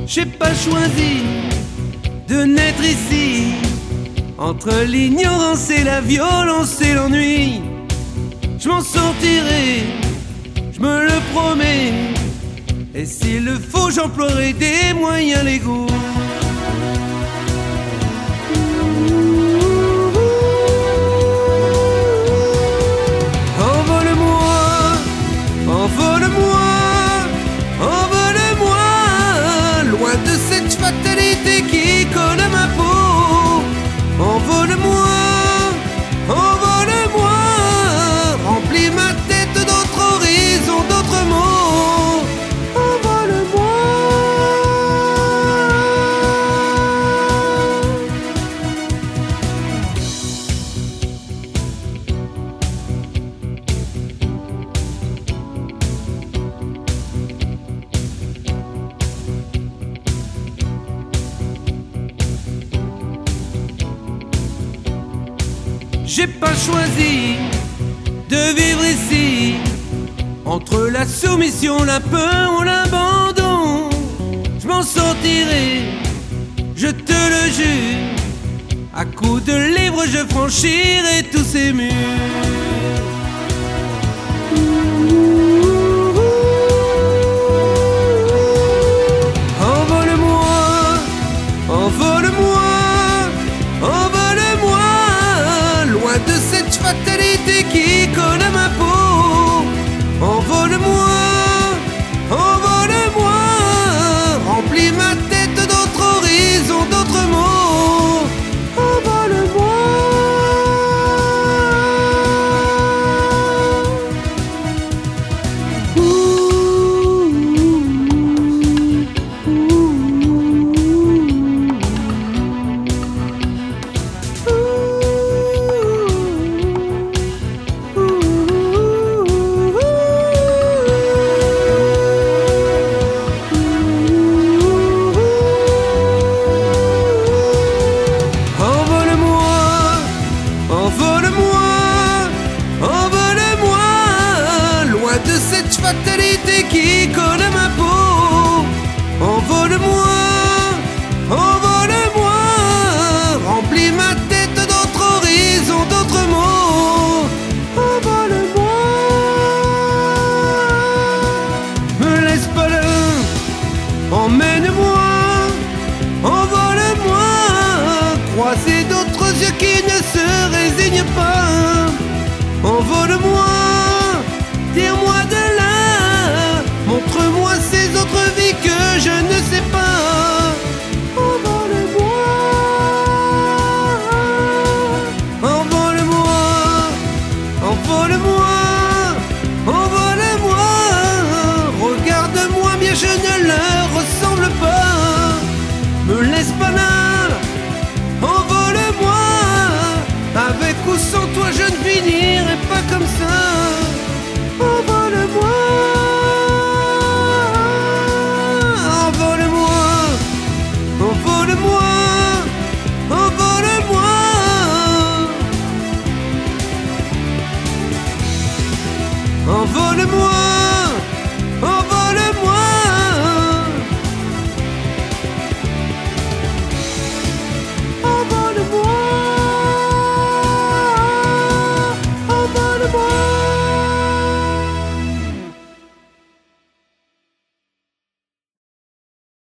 J'ai pas choisi de naître ici. Entre l'ignorance et la violence et l'ennui, je m'en sortirai, je me le promets. Et s'il le faut, j'emploierai des moyens légaux. Envole-moi, envole-moi, envole-moi, loin de cette fatalité qui colle à ma peau. Envole-moi, envole-moi, remplis ma tête d'autres horizons, d'autres mots. Envole-moi. J'ai pas choisi de vivre ici. Entre la soumission, la peur ou l'abandon, je m'en sortirai, je te le jure. À coups de livres, je franchirai tous ces murs. Envole-moi, envole-moi, envole-moi, loin de cette fatalité qui colle à ma peau. Envole-moi, envole-moi, remplis ma tête d'autres horizons, d'autres mots. Envole-moi. Envole-moi, envole-moi, loin de cette fatalité qui colle à ma peau. Envole-moi.